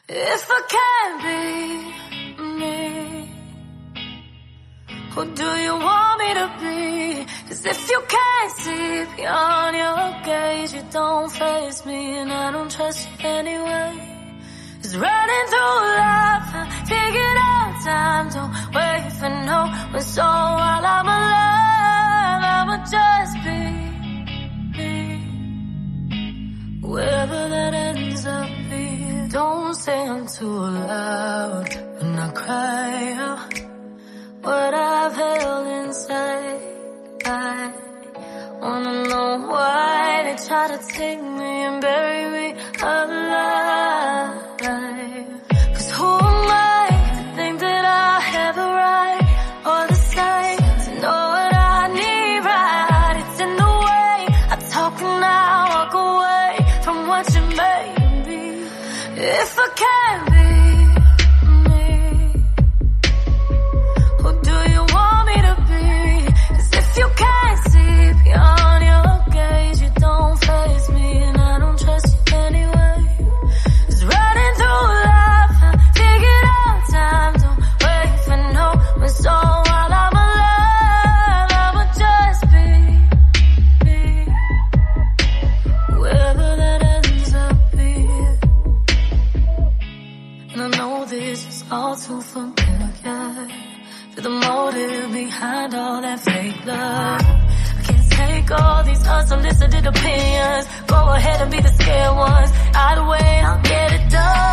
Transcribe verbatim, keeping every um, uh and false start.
If I can't be me, who do you want me to be? Cause if you can't see beyond your gaze, you don't face me and I don't trust you anyway. It's running through life, I figured out time, don't wait for no one. So while I'm alive, I'ma just be me, wherever that ends up being. Don't say I'm too loud when I cry out what I've held inside. I wanna know why they try to take me and bury me alive. Cause who am I to think that I have the right or the sight to know what I need right? It's in the way I talk and I walk away from what you made me. If I can't be me, who do you want me to be? Cause if you can't see beyond your gaze, you don't face me and I don't trust you anyway. It's running through life, I figured out time, don't wait for no one. So while I'm alive, I'ma just be me, wherever that ends up being. And I know this is all too familiar, to the motive behind all that fake love. I can't take all these unsolicited opinions. Go ahead and be the scared ones. Either way, I'll get it done.